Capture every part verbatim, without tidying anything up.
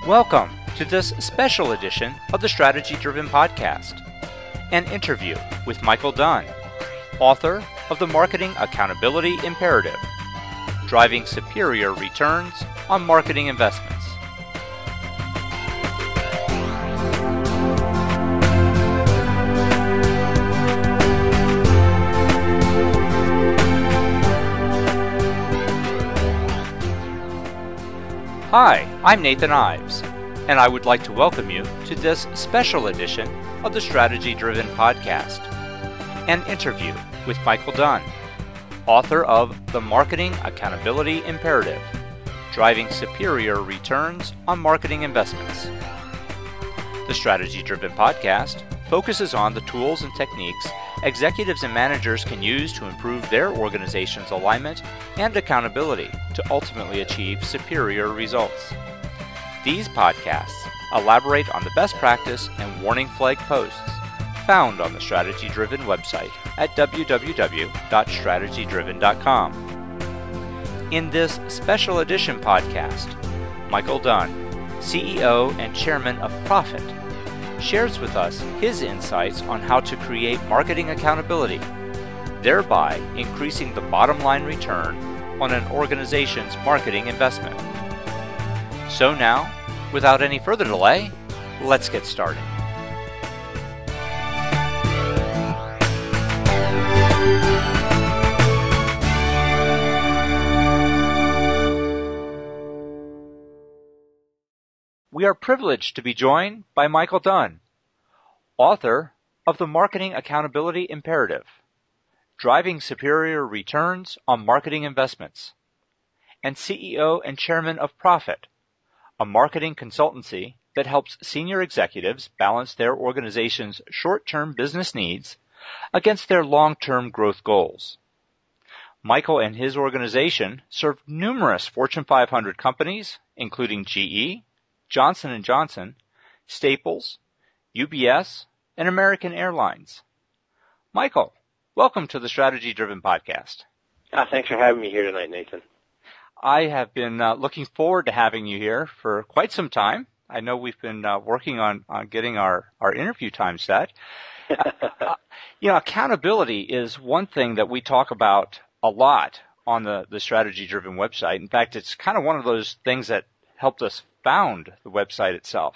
Welcome to this special edition of the Strategy Driven Podcast, an interview with Michael Dunn, author of The Marketing Accountability Imperative, Driving Superior Returns on Marketing Investments. Hi, I'm Nathan Ives, and I would like to welcome you to this special edition of the Strategy Driven Podcast, an interview with Michael Dunn, author of The Marketing Accountability Imperative, Driving Superior Returns on Marketing Investments. The Strategy Driven Podcast focuses on the tools and techniques executives and managers can use to improve their organization's alignment and accountability to ultimately achieve superior results. These podcasts elaborate on the best practice and warning flag posts found on the Strategy Driven website at w w w dot strategy driven dot com. In this special edition podcast, Michael Dunn, C E O and Chairman of Profit, shares with us his insights on how to create marketing accountability, thereby increasing the bottom line return on an organization's marketing investment. So now, without any further delay, let's get started. We are privileged to be joined by Michael Dunn, author of The Marketing Accountability Imperative, Driving Superior Returns on Marketing Investments, and C E O and Chairman of Profit, a marketing consultancy that helps senior executives balance their organization's short-term business needs against their long-term growth goals. Michael and his organization serve numerous Fortune five hundred companies, including G E, Johnson and Johnson, Staples, U B S, and American Airlines. Michael, welcome to the Strategy Driven Podcast. Ah, thanks for having me here tonight, Nathan. I have been uh, looking forward to having you here for quite some time. I know we've been uh, working on, on getting our, our interview time set. uh, uh, you know, accountability is one thing that we talk about a lot on the, the Strategy Driven website. In fact, it's kind of one of those things that helped us found the website itself.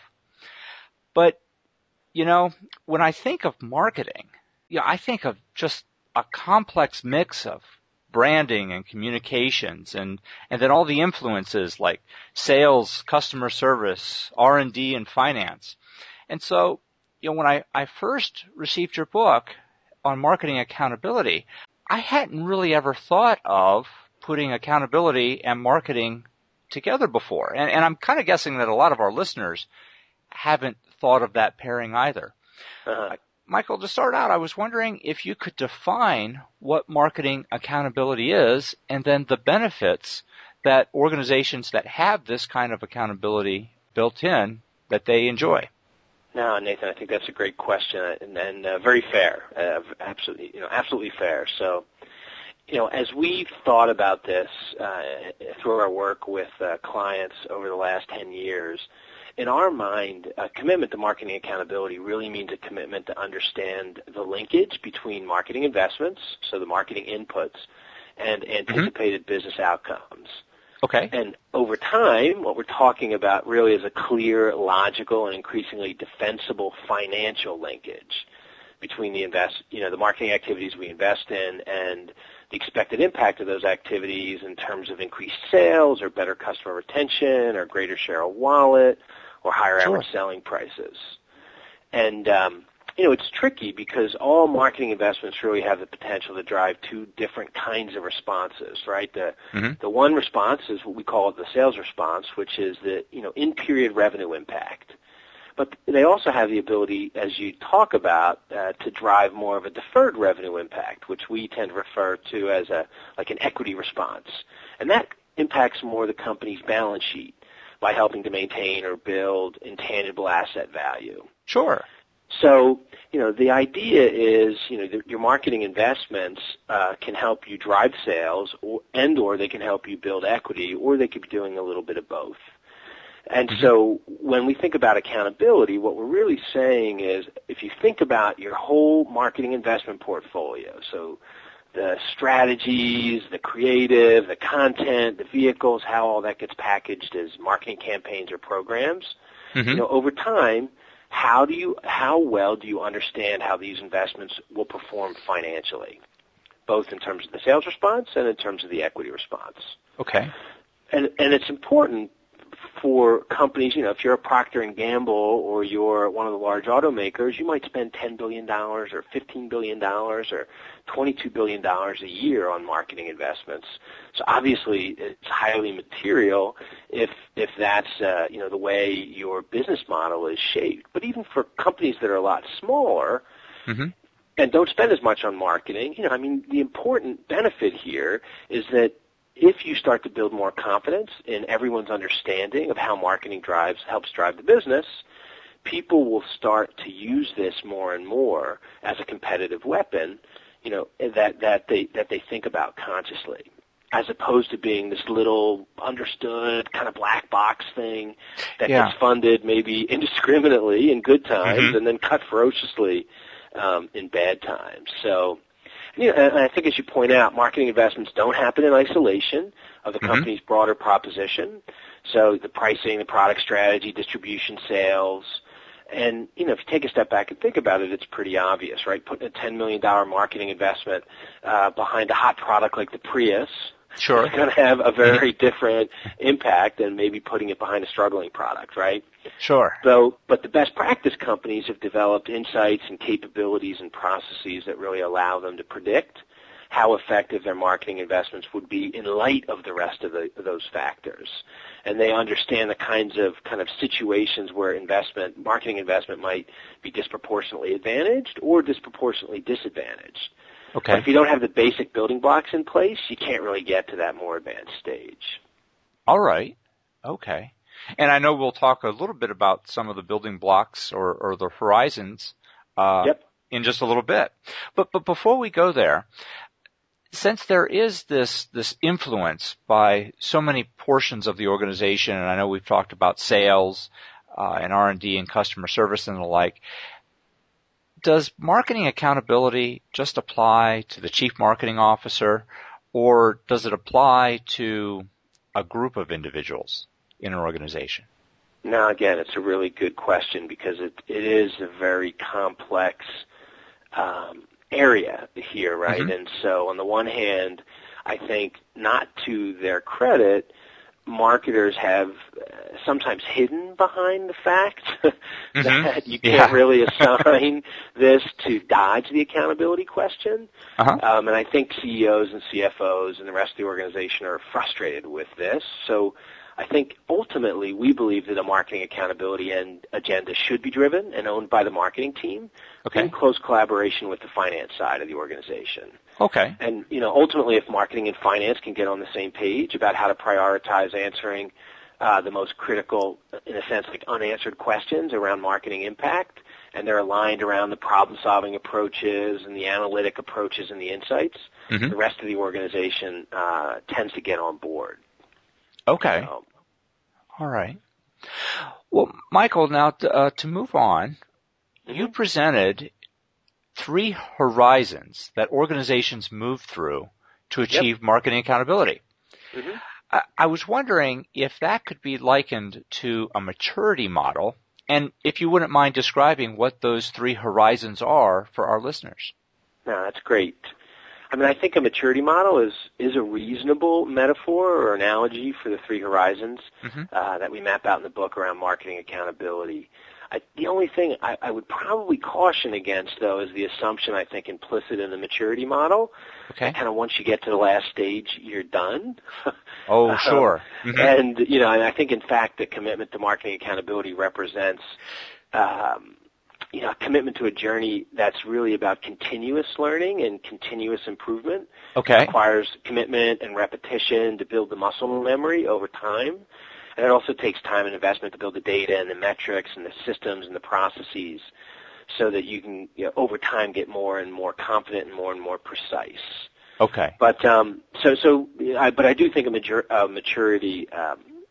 But, you know, when I think of marketing, you know, I think of just a complex mix of branding and communications and, and then all the influences like sales, customer service, R and D, and finance. And so, you know, when I, I first received your book on marketing accountability, I hadn't really ever thought of putting accountability and marketing together before. And, and I'm kind of guessing that a lot of our listeners haven't thought of that pairing either. Uh-huh. Michael, to start out, I was wondering if you could define what marketing accountability is and then the benefits that organizations that have this kind of accountability built in that they enjoy. No, Nathan, I think that's a great question and, and uh, very fair, uh, absolutely, you know, absolutely fair. So, you know, as we've thought about this uh, through our work with uh, clients over the last ten years, in our mind, a commitment to marketing accountability really means a commitment to understand the linkage between marketing investments, so the marketing inputs, and anticipated mm-hmm. business outcomes. Okay. And over time, what we're talking about really is a clear, logical, and increasingly defensible financial linkage between the invest, you know, the marketing activities we invest in and the expected impact of those activities in terms of increased sales or better customer retention or greater share of wallet or higher Sure. average selling prices. And, um, you know, it's tricky because all marketing investments really have the potential to drive two different kinds of responses, right? The, mm-hmm. the one response is what we call the sales response, which is the, you know, in-period revenue impact. But they also have the ability, as you talk about, uh, to drive more of a deferred revenue impact, which we tend to refer to as a like an equity response. And that impacts more the company's balance sheet by helping to maintain or build intangible asset value. Sure. So, you know, the idea is, you know, your marketing investments uh, can help you drive sales or, and or they can help you build equity, or they could be doing a little bit of both. And mm-hmm. so when we think about accountability, what we're really saying is if you think about your whole marketing investment portfolio, so the strategies, the creative, the content, the vehicles, how all that gets packaged as marketing campaigns or programs, mm-hmm. you know, over time, how do you, how well do you understand how these investments will perform financially, both in terms of the sales response and in terms of the equity response? Okay. And and it's important for companies, you know, if you're a Procter and Gamble or you're one of the large automakers, you might spend ten billion dollars or fifteen billion dollars or twenty-two billion dollars a year on marketing investments. So obviously it's highly material if if that's, uh, you know, the way your business model is shaped. But even for companies that are a lot smaller, mm-hmm. and don't spend as much on marketing, you know, I mean, the important benefit here is that if you start to build more confidence in everyone's understanding of how marketing drives helps drive the business, people will start to use this more and more as a competitive weapon, you know, that that they that they think about consciously, as opposed to being this little understood kind of black box thing that yeah. gets funded maybe indiscriminately in good times mm-hmm. and then cut ferociously um, in bad times. So. You know, and I think, as you point out, marketing investments don't happen in isolation of the company's mm-hmm. broader proposition. So the pricing, the product strategy, distribution, sales, and, you know, if you take a step back and think about it, it's pretty obvious, right? Putting a ten million dollars marketing investment uh, behind a hot product like the Prius sure. is going to have a very different impact than maybe putting it behind a struggling product, right? Sure. So, but the best practice companies have developed insights and capabilities and processes that really allow them to predict how effective their marketing investments would be in light of the rest of, the, of those factors. And they understand the kinds of kind of situations where investment, marketing investment might be disproportionately advantaged or disproportionately disadvantaged. Okay. But if you don't have the basic building blocks in place, you can't really get to that more advanced stage. All right. Okay. And I know we'll talk a little bit about some of the building blocks or, or the horizons uh, yep. in just a little bit. But but before we go there, since there is this this influence by so many portions of the organization, and I know we've talked about sales uh, and R and D and customer service and the like, does marketing accountability just apply to the chief marketing officer, or does it apply to a group of individuals in an organization? Now, again, it's a really good question because it, it is a very complex um, area here, right? Mm-hmm. And so on the one hand, I think not to their credit, marketers have uh, sometimes hidden behind the fact mm-hmm. that you can't yeah. really assign this to dodge the accountability question. Uh-huh. Um, and I think C E Os and C F Os and the rest of the organization are frustrated with this. So I think ultimately we believe that a marketing accountability and agenda should be driven and owned by the marketing team okay. in close collaboration with the finance side of the organization. Okay. And, you know, ultimately if marketing and finance can get on the same page about how to prioritize answering uh, the most critical, in a sense, like unanswered questions around marketing impact, and they're aligned around the problem-solving approaches and the analytic approaches and the insights, mm-hmm. the rest of the organization uh, tends to get on board. Okay. So, all right. Well, Michael, now to, uh, to move on, mm-hmm. you presented three horizons that organizations move through to achieve yep. marketing accountability. Mm-hmm. I, I was wondering if that could be likened to a maturity model, and if you wouldn't mind describing what those three horizons are for our listeners. No, that's great. I mean, I think a maturity model is, is a reasonable metaphor or analogy for the three horizons mm-hmm. uh, that we map out in the book around marketing accountability. I, the only thing I, I would probably caution against, though, is the assumption, I think, implicit in the maturity model. Okay. Kind of once you get to the last stage, you're done. Oh, um, sure. Mm-hmm. And, you know, and I think, in fact, the commitment to marketing accountability represents um, you know, a commitment to a journey that's really about continuous learning and continuous improvement. Okay. It requires commitment and repetition to build the muscle memory over time. And it also takes time and investment to build the data and the metrics and the systems and the processes so that you can, you know, over time get more and more confident and more and more precise. Okay. But um, so, so, I, but I do think a, mature, a maturity um,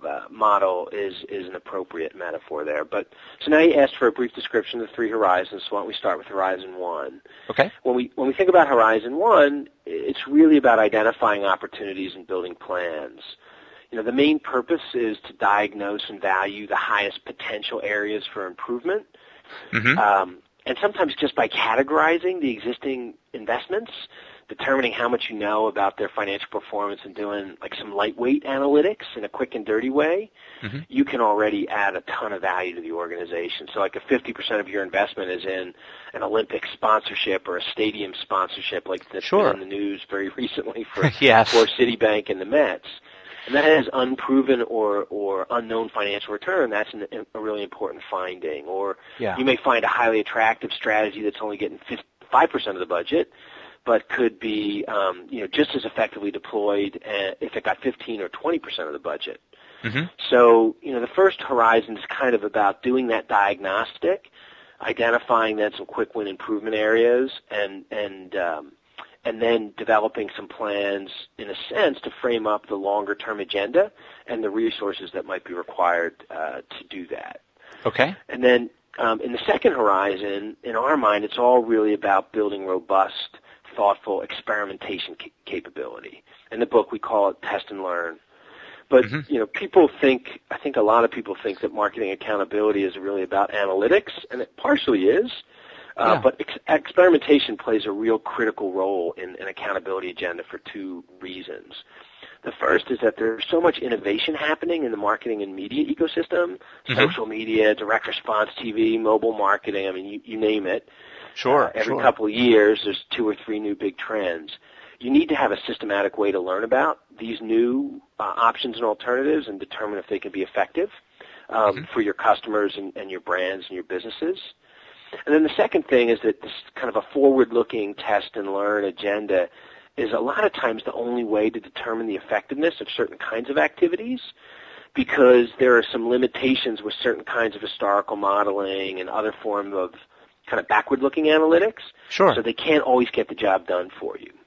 uh, model is is an appropriate metaphor there. But so now you asked for a brief description of the three horizons. So why don't we start with Horizon One? Okay. When we when we think about Horizon One, it's really about identifying opportunities and building plans. You know, the main purpose is to diagnose and value the highest potential areas for improvement. Mm-hmm. Um, and sometimes just by categorizing the existing investments, determining how much you know about their financial performance and doing like some lightweight analytics in a quick and dirty way, mm-hmm. you can already add a ton of value to the organization. So like if fifty percent of your investment is in an Olympic sponsorship or a stadium sponsorship like that's sure. been in the news very recently for, yes. for Citibank and the Mets, and that has unproven or, or unknown financial return, that's an, a really important finding. Or yeah. you may find a highly attractive strategy that's only getting five percent of the budget, but could be um, you know, just as effectively deployed if it got fifteen or twenty percent of the budget. Mm-hmm. So you know, the first horizon is kind of about doing that diagnostic, identifying then some quick win improvement areas, and and um, and then developing some plans, in a sense, to frame up the longer-term agenda and the resources that might be required uh, to do that. Okay. And then um, in the second horizon, in our mind, it's all really about building robust, thoughtful experimentation ca- capability. In the book, we call it test and learn. But, mm-hmm. you know, people think, I think a lot of people think that marketing accountability is really about analytics, and it partially is. Uh, yeah. But ex- experimentation plays a real critical role in an accountability agenda for two reasons. The first is that there's so much innovation happening in the marketing and media ecosystem, mm-hmm. social media, direct response T V, mobile marketing, I mean, you, you name it. Sure. Uh, every sure. couple of years, there's two or three new big trends. You need to have a systematic way to learn about these new uh, options and alternatives and determine if they can be effective um, mm-hmm. for your customers and, and your brands and your businesses. And then the second thing is that this kind of a forward-looking test and learn agenda is a lot of times the only way to determine the effectiveness of certain kinds of activities, because there are some limitations with certain kinds of historical modeling and other forms of kind of backward-looking analytics. Sure. So they can't always get the job done for you.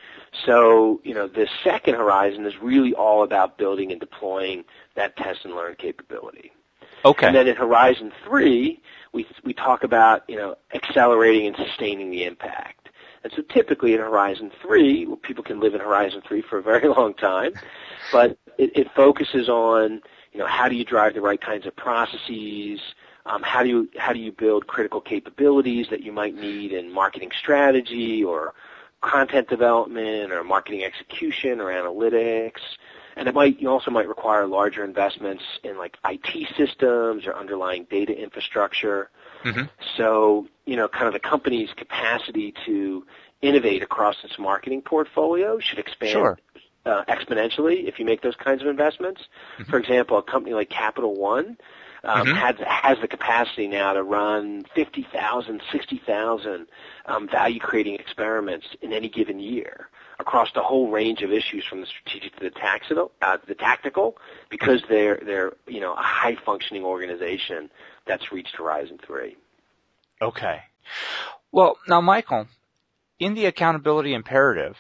So, you know, the second horizon is really all about building and deploying that test and learn capability. Okay. And then in Horizon three, we we talk about, you know, accelerating and sustaining the impact. And so typically in Horizon three, well, people can live in Horizon three for a very long time, but it, it focuses on, you know, how do you drive the right kinds of processes, um, how do you how do you build critical capabilities that you might need in marketing strategy or content development or marketing execution or analytics. And it might, you also might require larger investments in like I T systems or underlying data infrastructure. Mm-hmm. So, you know, kind of the company's capacity to innovate across its marketing portfolio should expand sure. uh, exponentially if you make those kinds of investments. Mm-hmm. For example, a company like Capital One um, mm-hmm. has, has the capacity now to run fifty thousand, sixty thousand um, value-creating experiments in any given year across the whole range of issues, from the strategic to the tactical, uh, the tactical, because they're they're you know a high-functioning organization that's reached Horizon three. Okay. Well, now, Michael, in the accountability imperative,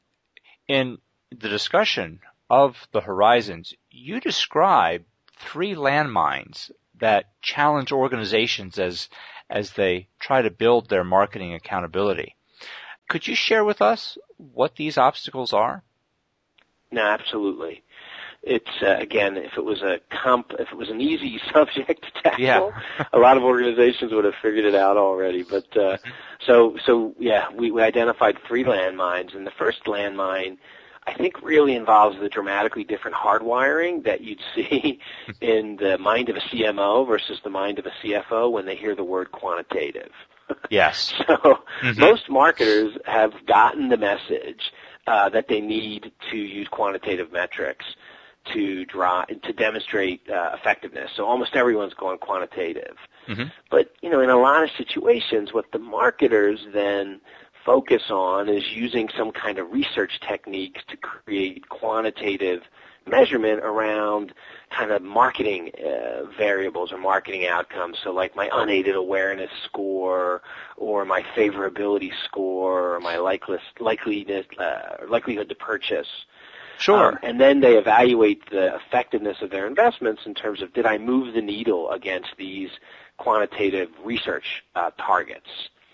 in the discussion of the horizons, you describe three landmines that challenge organizations as as they try to build their marketing accountability. Could you share with us what these obstacles are? No, absolutely. It's uh, again, if it was a comp, if it was an easy subject to tackle, yeah. a lot of organizations would have figured it out already. But uh, so, so yeah, we, we identified three landmines, and the first landmine, I think, really involves the dramatically different hardwiring that you'd see in the mind of a C M O versus the mind of a C F O when they hear the word quantitative. Yes. So mm-hmm. most marketers have gotten the message uh, that they need to use quantitative metrics to draw to demonstrate uh, effectiveness. So almost everyone's going quantitative. Mm-hmm. But you know, in a lot of situations, what the marketers then focus on is using some kind of research techniques to create quantitative measurement around kind of marketing uh, variables or marketing outcomes. So like my unaided awareness score or my favorability score or my likelihood, likeliness, uh, likelihood to purchase. Sure. Um, and then they evaluate the effectiveness of their investments in terms of, did I move the needle against these quantitative research uh, targets?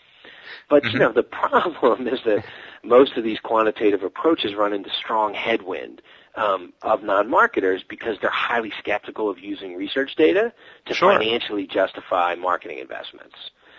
But, mm-hmm. you know, the problem is that most of these quantitative approaches run into strong headwind um, of non-marketers because they're highly skeptical of using research data to sure. financially justify marketing investments.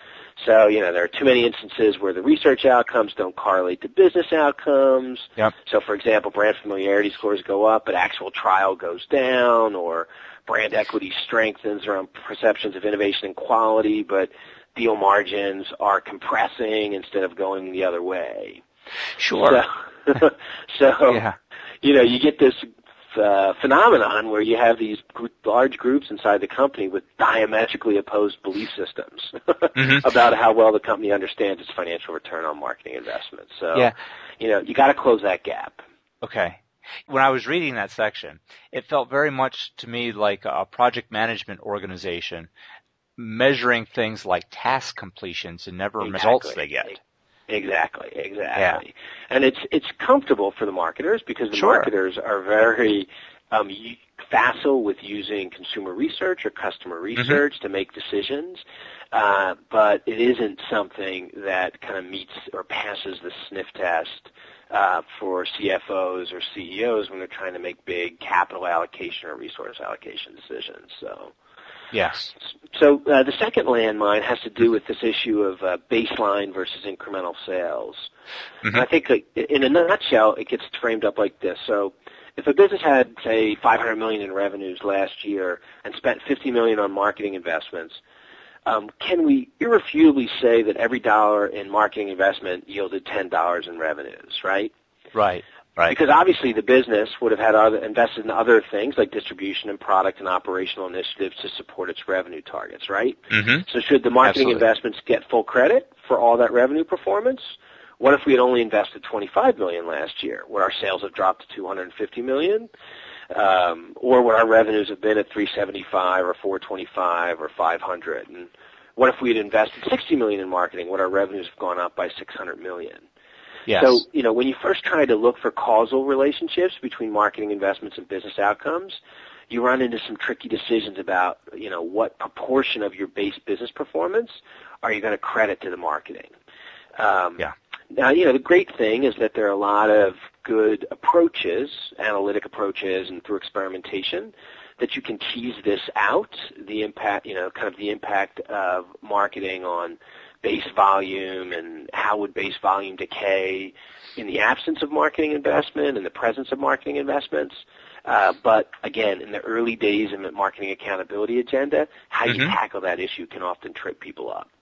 So, you know, there are too many instances where the research outcomes don't correlate to business outcomes. Yep. So, for example, brand familiarity scores go up, but actual trial goes down, or brand equity strengthens around perceptions of innovation and quality, but deal margins are compressing instead of going the other way. Sure. So, so yeah. you know, you get this uh, phenomenon where you have these gr- large groups inside the company with diametrically opposed belief systems mm-hmm. about how well the company understands its financial return on marketing investments. So, yeah. you know, you got to close that gap. Okay. When I was reading that section, it felt very much to me like a project management organization measuring things like task completions and never exactly. results they get. Exactly, exactly. Yeah. And it's it's comfortable for the marketers because the sure. marketers are very um, facile with using consumer research or customer research mm-hmm. to make decisions, uh, but it isn't something that kind of meets or passes the sniff test uh, for C F Os or C E Os when they're trying to make big capital allocation or resource allocation decisions. So. Yes. So uh, the second landmine has to do with this issue of uh, baseline versus incremental sales. Mm-hmm. And I think, like, in a nutshell, it gets framed up like this. So if a business had, say, five hundred million dollars in revenues last year and spent fifty million dollars on marketing investments, um, can we irrefutably say that every dollar in marketing investment yielded ten dollars in revenues, right? Right. Right. Because obviously the business would have had other, invested in other things like distribution and product and operational initiatives to support its revenue targets, right? Mm-hmm. So should the marketing Absolutely. investments get full credit for all that revenue performance? What if we had only invested twenty-five million dollars last year? Would our sales have dropped to two hundred fifty million dollars? Um, or would our revenues have been at three hundred seventy-five or four hundred twenty-five or five hundred? And what if we had invested sixty million dollars in marketing? Would our revenues have gone up by six hundred million dollars? Yes. So, you know, when you first try to look for causal relationships between marketing investments and business outcomes, you run into some tricky decisions about, you know, what proportion of your base business performance are you going to credit to the marketing. Um, yeah. Now, you know, the great thing is that there are a lot of good approaches, analytic approaches, and through experimentation that you can tease this out, the impact, you know, kind of the impact of marketing on base volume and how would base volume decay in the absence of marketing investment and the presence of marketing investments. Uh, but again, in the early days of the marketing accountability agenda, how mm-hmm. you tackle that issue can often trip people up.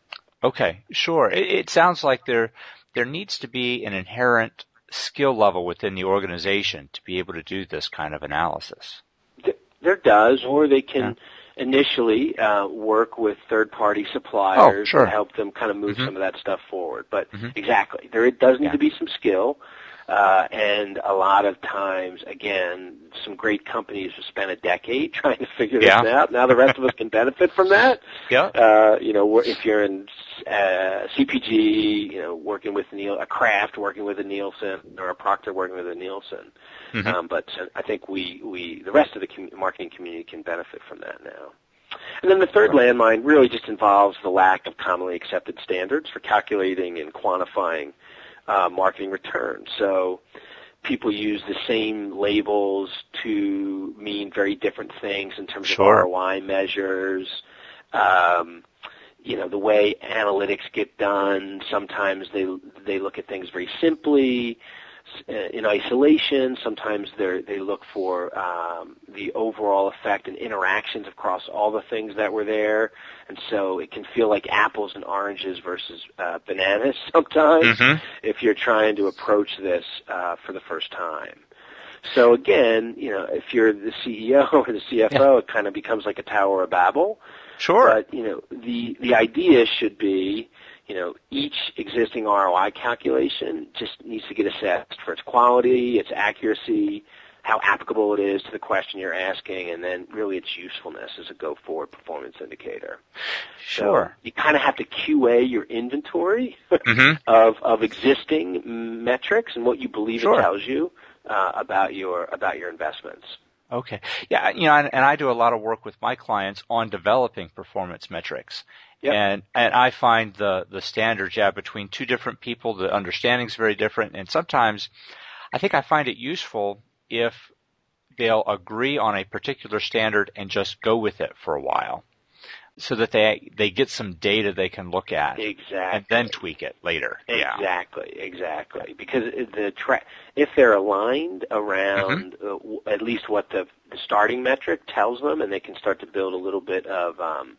Okay, sure. It, it sounds like there there needs to be an inherent skill level within the organization to be able to do this kind of analysis. There does, or they can yeah. initially uh, work with third-party suppliers oh, sure. and help them kind of move mm-hmm. some of that stuff forward. But mm-hmm. exactly, there does need yeah. to be some skill, uh, and a lot of times, again, some great companies have spent a decade trying to figure yeah. this out. Now the rest of us can benefit from that. Yeah. Uh, you know, if you're in uh, C P G, you know, working with Niel, a Kraft working with a Nielsen, or a Procter working with a Nielsen. Mm-hmm. Um, but I think we, we, the rest of the com- marketing community can benefit from that now. And then the third right. landmine really just involves the lack of commonly accepted standards for calculating and quantifying uh, marketing returns. So people use the same labels to mean very different things in terms sure. of R O I measures. Um, you know, the way analytics get done, sometimes they they look at things very simply. In isolation, sometimes they they look for um, the overall effect and interactions across all the things that were there, and so it can feel like apples and oranges versus uh, bananas sometimes mm-hmm. if you're trying to approach this uh, for the first time. So again, you know, if you're the C E O or the C F O, yeah. it kind of becomes like a Tower of Babel. Sure. But you know, the the idea should be, you know, each existing R O I calculation just needs to get assessed for its quality, its accuracy, how applicable it is to the question you're asking, and then really its usefulness as a go-forward performance indicator. Sure. So you kind of have to Q A your inventory mm-hmm. of, of existing metrics and what you believe sure. it tells you uh, about your about your investments. Okay. Yeah, you know, and, and I do a lot of work with my clients on developing performance metrics. Yep. And and I find the, the standards, yeah, between two different people, the understanding is very different. And sometimes I think I find it useful if they'll agree on a particular standard and just go with it for a while so that they they get some data they can look at. Exactly. And then tweak it later. Exactly, yeah. exactly. Because the tra- if they're aligned around mm-hmm. uh, at least what the, the starting metric tells them, and they can start to build a little bit of um,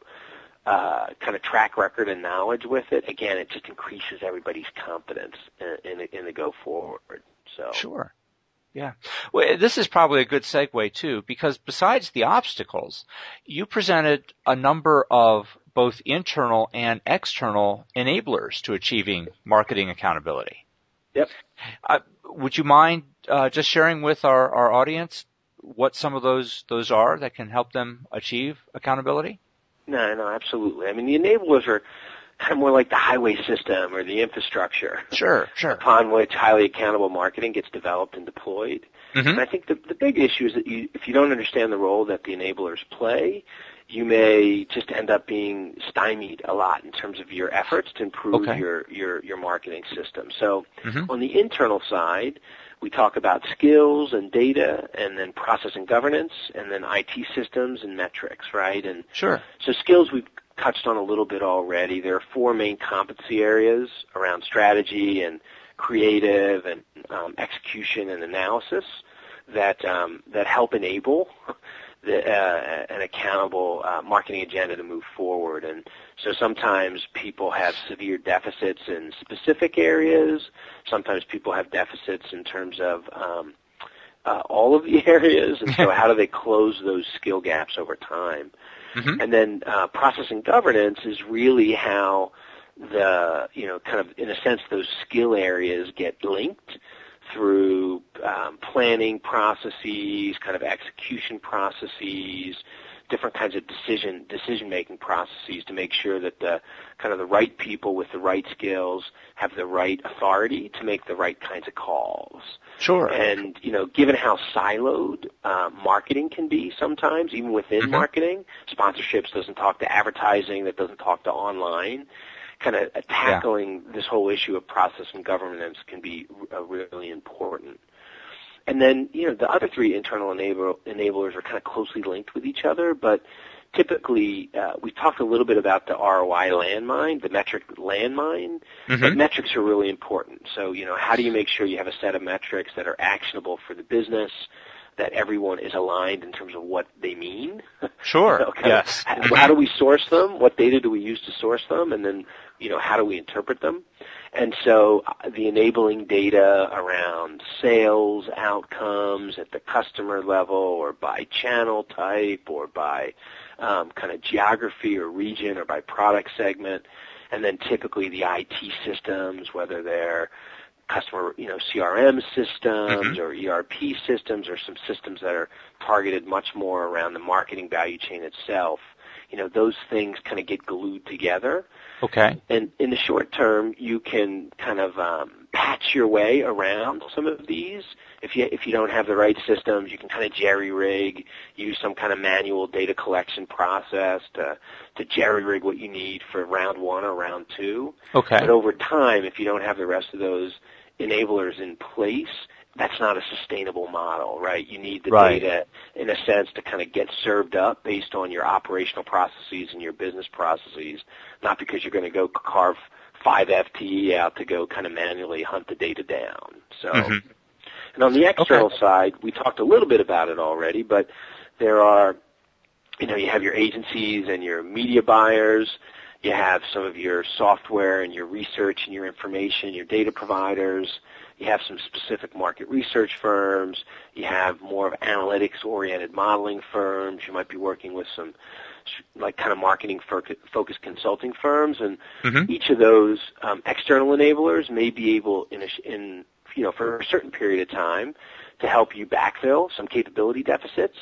uh, kind of track record and knowledge with it, again, it just increases everybody's confidence in, in, in the go forward. So Sure. Yeah. Well, this is probably a good segue, too, because besides the obstacles, you presented a number of both internal and external enablers to achieving marketing accountability. Yep. Uh, would you mind uh, just sharing with our, our audience what some of those those are that can help them achieve accountability? No, no, absolutely. I mean, the enablers are kind of more like the highway system or the infrastructure. Sure, sure. Upon which highly accountable marketing gets developed and deployed. Mm-hmm. And I think the, the big issue is that you, if you don't understand the role that the enablers play, you may just end up being stymied a lot in terms of your efforts to improve okay. your, your, your marketing system. So mm-hmm. on the internal side, we talk about skills and data, and then process and governance, and then I T systems and metrics, right? And sure. So skills we've touched on a little bit already. There are four main competency areas around strategy and creative and um, execution and analysis that um, that help enable the, uh, an accountable uh, marketing agenda to move forward. And so sometimes people have severe deficits in specific areas. Sometimes people have deficits in terms of um, uh, all of the areas. And so how do they close those skill gaps over time? Mm-hmm. And then uh, process and governance is really how the, you know, kind of in a sense those skill areas get linked through um, planning processes, kind of execution processes, different kinds of decision decision making processes to make sure that the kind of the right people with the right skills have the right authority to make the right kinds of calls. Sure. And you know, given how siloed uh, marketing can be sometimes, even within mm-hmm. marketing, sponsorships doesn't talk to advertising, that doesn't talk to online. Kind of tackling yeah. this whole issue of process and governance can be uh, really important. And then, you know, the other three internal enabler, enablers are kind of closely linked with each other, but typically uh, we've talked a little bit about the R O I landmine, the metric landmine, mm-hmm. but metrics are really important. So, you know, how do you make sure you have a set of metrics that are actionable for the business, that everyone is aligned in terms of what they mean? Sure, so yes. Of, how, how do we source them? What data do we use to source them? And then, you know, how do we interpret them? And so uh, the enabling data around sales outcomes at the customer level or by channel type or by um, kind of geography or region or by product segment, and then typically the I T systems, whether they're customer, you know, C R M systems mm-hmm. or E R P systems or some systems that are targeted much more around the marketing value chain itself. You know, those things kind of get glued together. Okay. And in the short term, you can kind of um, patch your way around some of these. If you if you don't have the right systems, you can kind of jerry-rig, use some kind of manual data collection process to to jerry-rig what you need for round one or round two. Okay. But over time, if you don't have the rest of those enablers in place, that's not a sustainable model, right? You need the right. data, in a sense, to kind of get served up based on your operational processes and your business processes, not because you're going to go carve five F T E out to go kind of manually hunt the data down. So, mm-hmm. And on the external okay. side, we talked a little bit about it already, but there are, you know, you have your agencies and your media buyers. You have some of your software and your research and your information, your data providers. You have some specific market research firms. You have more of analytics-oriented modeling firms. You might be working with some like kind of marketing-focused consulting firms. And mm-hmm. each of those um, external enablers may be able, in, a, in you know, for a certain period of time, to help you backfill some capability deficits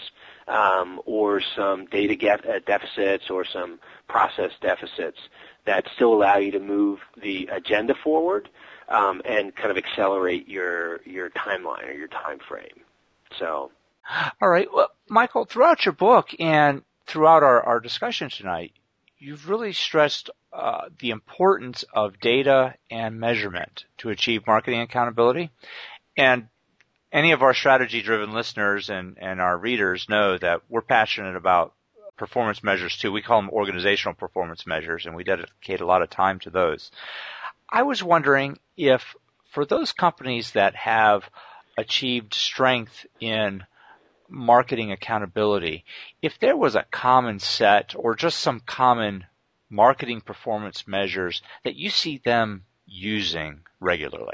um, or some data get, uh, deficits or some process deficits that still allow you to move the agenda forward um, and kind of accelerate your your timeline or your time frame. So, all right, well, Michael, throughout your book and throughout our, our discussion tonight, you've really stressed uh, the importance of data and measurement to achieve marketing accountability. And any of our strategy-driven listeners and, and our readers know that we're passionate about performance measures too. We call them organizational performance measures, and we dedicate a lot of time to those. I was wondering if for those companies that have achieved strength in marketing accountability, if there was a common set or just some common marketing performance measures that you see them using regularly.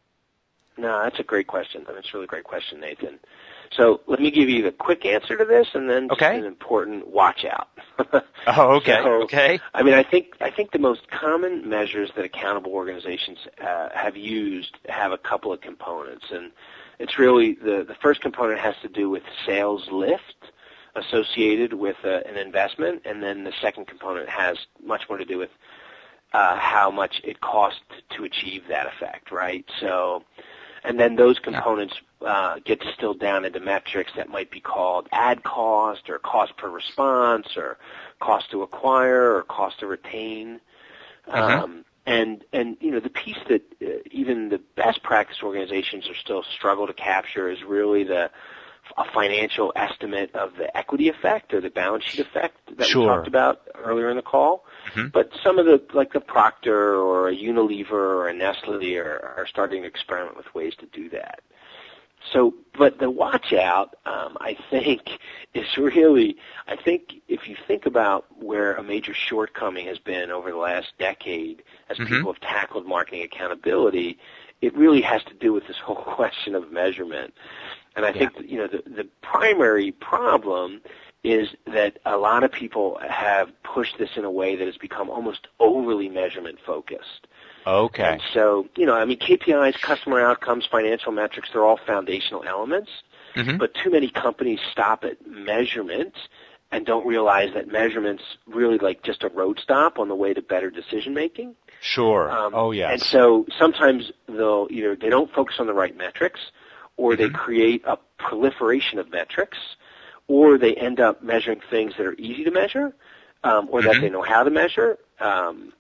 No, that's a great question. That's a really great question, Nathan. So let me give you the quick answer to this, and then just okay. an important watch out. oh, okay. So, okay. I mean, I think I think the most common measures that accountable organizations uh, have used have a couple of components, and it's really the the first component has to do with sales lift associated with uh, an investment, and then the second component has much more to do with uh, how much it costs to achieve that effect, right? So. And then those components uh, get distilled down into metrics that might be called ad cost or cost per response or cost to acquire or cost to retain. Mm-hmm. Um, and, and, you know, the piece that uh, even the best practice organizations are still struggle to capture is really the a financial estimate of the equity effect or the balance sheet effect that sure. we talked about earlier in the call. Mm-hmm. But some of the, like the Procter or a Unilever or a Nestle are, are starting to experiment with ways to do that. So, but the watch out, um, I think, is really, I think if you think about where a major shortcoming has been over the last decade as mm-hmm. people have tackled marketing accountability, it really has to do with this whole question of measurement. And I yeah. think, you know, the, the primary problem is that a lot of people have pushed this in a way that has become almost overly measurement focused. Okay. And so, you know, I mean, K P Is, customer outcomes, financial metrics, they're all foundational elements. Mm-hmm. But too many companies stop at measurement and don't realize that measurement's really like just a road stop on the way to better decision making. Sure. Um, oh, yes. And so sometimes they'll either they don't focus on the right metrics, or mm-hmm. they create a proliferation of metrics, or they end up measuring things that are easy to measure, um, or mm-hmm. that they know how to measure, um,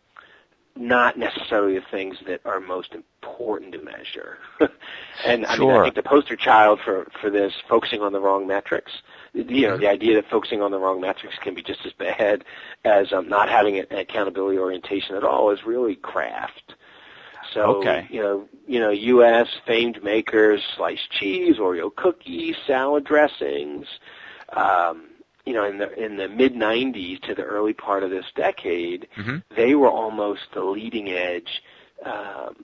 not necessarily the things that are most important to measure. and I sure. mean, I think the poster child for, for this, focusing on the wrong metrics, you know, mm-hmm. the idea that focusing on the wrong metrics can be just as bad as um, not having an accountability orientation at all, is really Kraft. So, okay. you know, you know, U S famed makers, sliced cheese, Oreo cookies, salad dressings. Um, you know, in the in the mid nineties to the early part of this decade, mm-hmm. they were almost the leading edge um,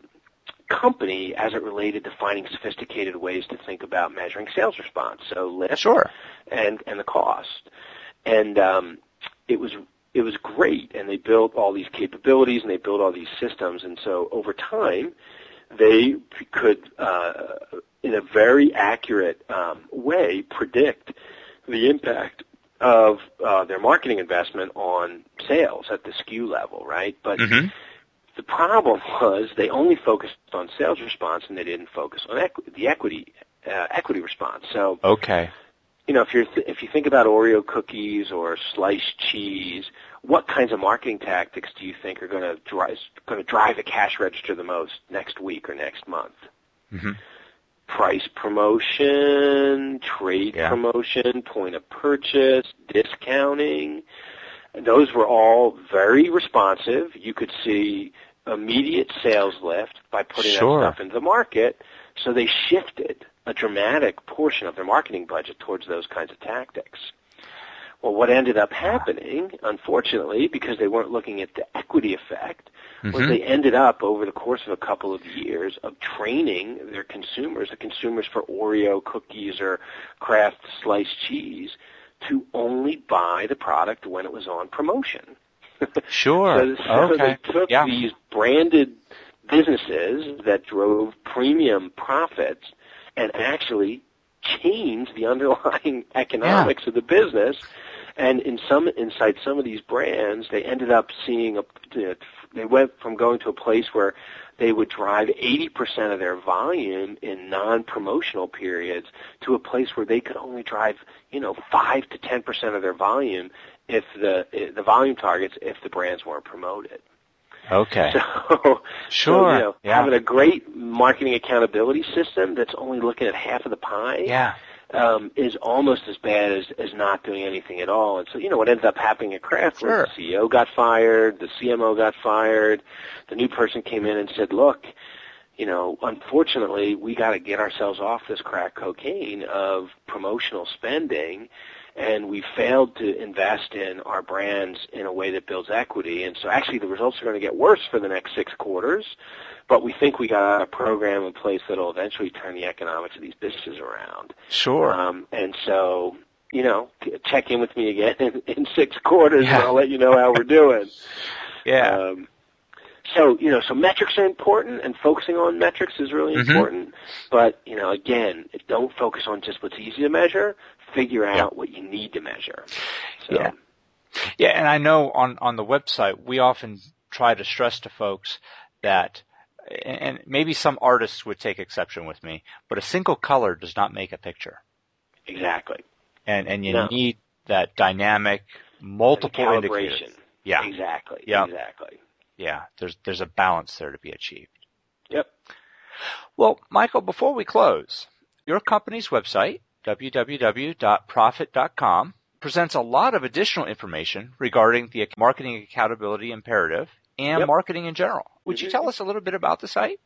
company as it related to finding sophisticated ways to think about measuring sales response. So lift sure. and and the cost, and um, it was. It was great, and they built all these capabilities, and they built all these systems, and so over time, they could, uh, in a very accurate um, way, predict the impact of uh, their marketing investment on sales at the S K U level, right? But mm-hmm. the problem was they only focused on sales response, and they didn't focus on equi- the equity uh, equity response. So okay. You know, if you're th- if you think about Oreo cookies or sliced cheese, what kinds of marketing tactics do you think are going to drive going to drive the cash register the most next week or next month? Mm-hmm. Price promotion, trade yeah. promotion, point of purchase, discounting. Those were all very responsive. You could see immediate sales lift by putting sure. that stuff into the market. So they shifted a dramatic portion of their marketing budget towards those kinds of tactics. Well, what ended up happening, unfortunately, because they weren't looking at the equity effect, mm-hmm. was they ended up, over the course of a couple of years, of training their consumers, the consumers for Oreo cookies or Kraft sliced cheese, to only buy the product when it was on promotion. Sure. so, so okay. they took yeah. these branded businesses that drove premium profits and actually change the underlying economics yeah. of the business. And in some inside some of these brands, they ended up seeing a. You know, they went from going to a place where they would drive eighty percent of their volume in non-promotional periods to a place where they could only drive, you know, five to ten percent of their volume if the the volume targets if the brands weren't promoted. Okay. So, sure. So, you know, yeah. having a great marketing accountability system that's only looking at half of the pie yeah. um, is almost as bad as, as not doing anything at all. And so, you know, what ended up happening at Kraft sure. was the C E O got fired, the C M O got fired, the new person came in and said, look, you know, unfortunately, we got to get ourselves off this crack cocaine of promotional spending, and we failed to invest in our brands in a way that builds equity. And so actually the results are going to get worse for the next six quarters, but we think we got a program in place that will eventually turn the economics of these businesses around. Sure. Um, and so, you know, check in with me again in, in six quarters, yeah. and I'll let you know how we're doing. yeah. Um, So, you know, so metrics are important, and focusing on metrics is really mm-hmm. important. But, you know, again, don't focus on just what's easy to measure. Figure out yeah. what you need to measure. So. Yeah. Yeah, and I know on, on the website, we often try to stress to folks that, and maybe some artists would take exception with me, but a single color does not make a picture. Exactly. And and you no. need that dynamic, multiple calibration. indicators. Yeah. Exactly. Yeah. Exactly. Yeah, there's there's a balance there to be achieved. Yep. Well, Michael, before we close, your company's website, w w w dot profit dot com, presents a lot of additional information regarding the marketing accountability imperative and yep. marketing in general. Would mm-hmm. you tell us a little bit about the site?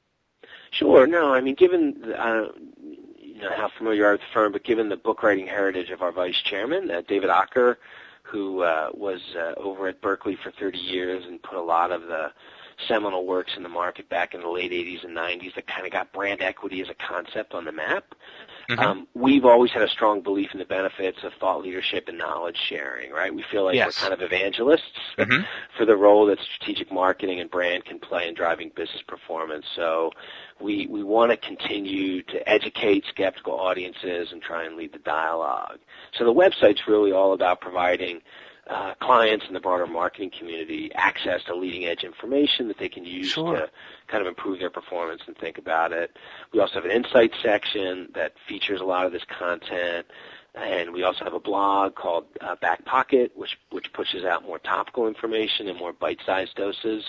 Sure. No, I mean, given uh, you know how familiar you are with the firm, but given the book writing heritage of our vice chairman, uh, David Ocker, who uh, was uh, over at Berkeley for thirty years and put a lot of the seminal works in the market back in the late eighties and nineties that kind of got brand equity as a concept on the map. Mm-hmm. Um, we've always had a strong belief in the benefits of thought leadership and knowledge sharing, right? We feel like yes. we're kind of evangelists mm-hmm. for the role that strategic marketing and brand can play in driving business performance. So we we want to continue to educate skeptical audiences and try and lead the dialogue. So the website's really all about providing Uh, clients in the broader marketing community access to leading-edge information that they can use sure. to kind of improve their performance and think about it. We also have an insight section that features a lot of this content, and we also have a blog called uh, Back Pocket, which which pushes out more topical information in more bite-sized doses.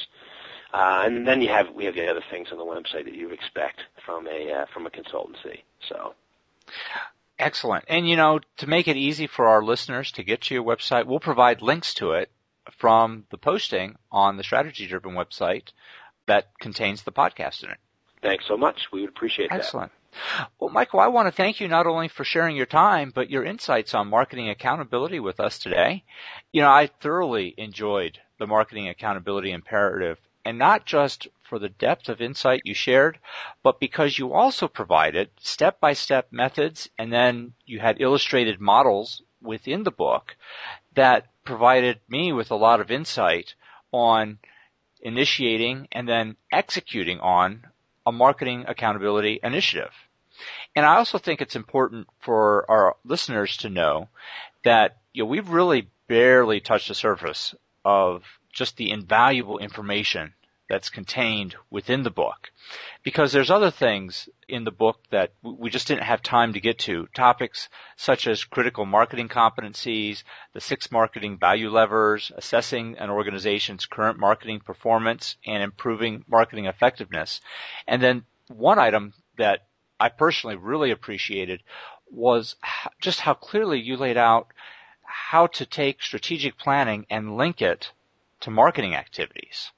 Uh, and then you have we have the other things on the website that you would expect from a uh, from a consultancy. So. Excellent. And, you know, to make it easy for our listeners to get to your website, we'll provide links to it from the posting on the Strategy Driven website that contains the podcast in it. Thanks so much. We would appreciate that. Excellent. Well, Michael, I want to thank you not only for sharing your time, but your insights on marketing accountability with us today. You know, I thoroughly enjoyed the marketing accountability imperative, and not just for the depth of insight you shared, but because you also provided step-by-step methods, and then you had illustrated models within the book that provided me with a lot of insight on initiating and then executing on a marketing accountability initiative. And I also think it's important for our listeners to know that, you know, we've really barely touched the surface of just the invaluable information that's contained within the book, because there's other things in the book that we just didn't have time to get to, topics such as critical marketing competencies, the six marketing value levers, assessing an organization's current marketing performance, and improving marketing effectiveness. And then one item that I personally really appreciated was just how clearly you laid out how to take strategic planning and link it to marketing activities.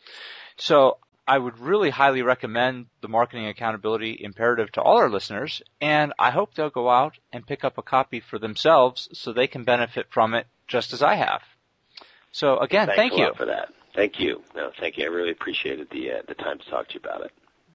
So I would really highly recommend the Marketing Accountability Imperative to all our listeners, and I hope they'll go out and pick up a copy for themselves so they can benefit from it just as I have. So again, Thanks thank a you. lot for that. Thank you. No, thank you. I really appreciated the uh, the time to talk to you about it.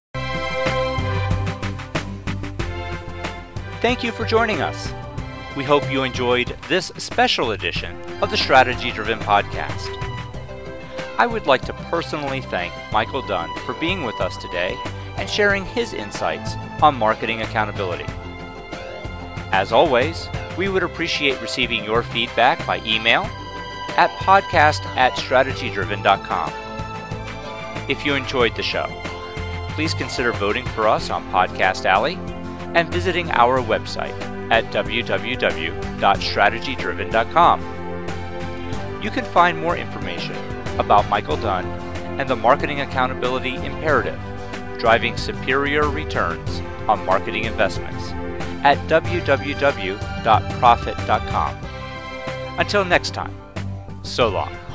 Thank you for joining us. We hope you enjoyed this special edition of the Strategy Driven Podcast. I would like to personally thank Michael Dunn for being with us today and sharing his insights on marketing accountability. As always, we would appreciate receiving your feedback by email at podcast at strategy driven dot com. If you enjoyed the show, please consider voting for us on Podcast Alley and visiting our website at w w w dot strategy driven dot com. You can find more information about Michael Dunn and the Marketing Accountability Imperative, driving superior returns on marketing investments at w w w dot profit dot com. Until next time, so long.